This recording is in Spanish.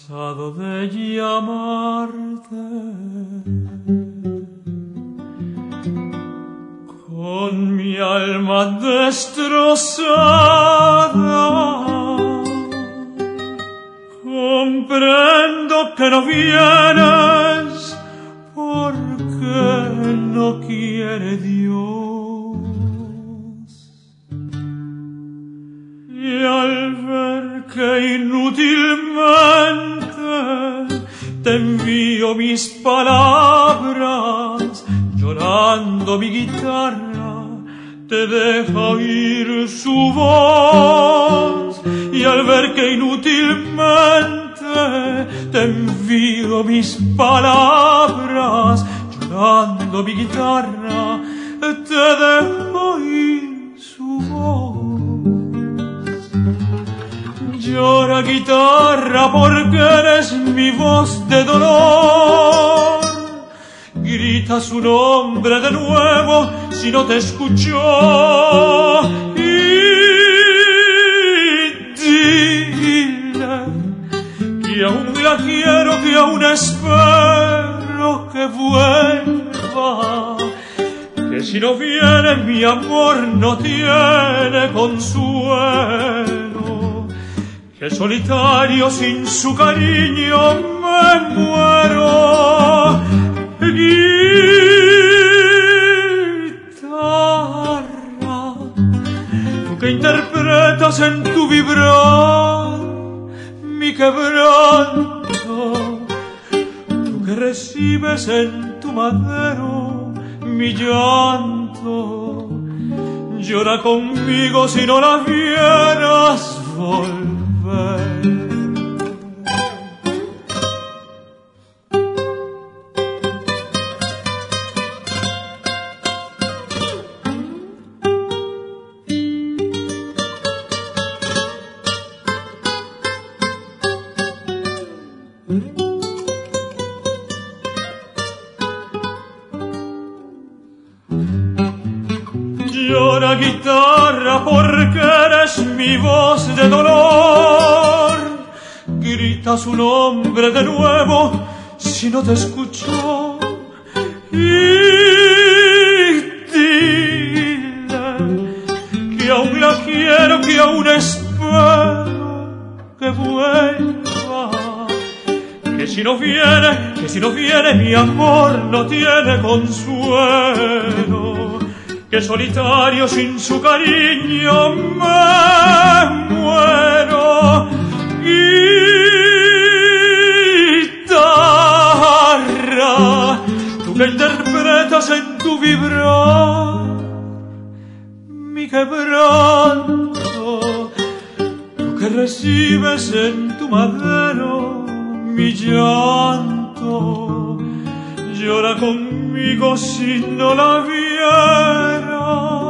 cansado de llamarte, con mi alma destrozada, comprendo que no vienes porque no quiere Dios. Y al ver que inútilmente te envío mis palabras, llorando mi guitarra te deja oír su voz. Y al ver que inútilmente te envío mis palabras, llorando mi guitarra te deja oír su voz. Llora guitarra porque eres mi voz de dolor. Grita su nombre de nuevo si no te escuchó. Y dile que aún la quiero, que aún espero que vuelva. Que si no viene mi amor no tiene consuelo. Que solitario sin su cariño me muero. Guitarra, tú que interpretas en tu vibrar mi quebranto, tú que recibes en tu madero mi llanto, llora conmigo si no la vieras volver. Llora guitarra porque eres mi voz de dolor. Grita su nombre de nuevo si no te escuchó. Y dile que aún la quiero, que aún espero que vuelva. Que si no viene mi amor no tiene consuelo. Que solitario sin su cariño me muero. Guitarra, tú que interpretas en tu vibrar mi quebranto, tú que recibes en tu madero mi llanto, llora conmigo si no la vieras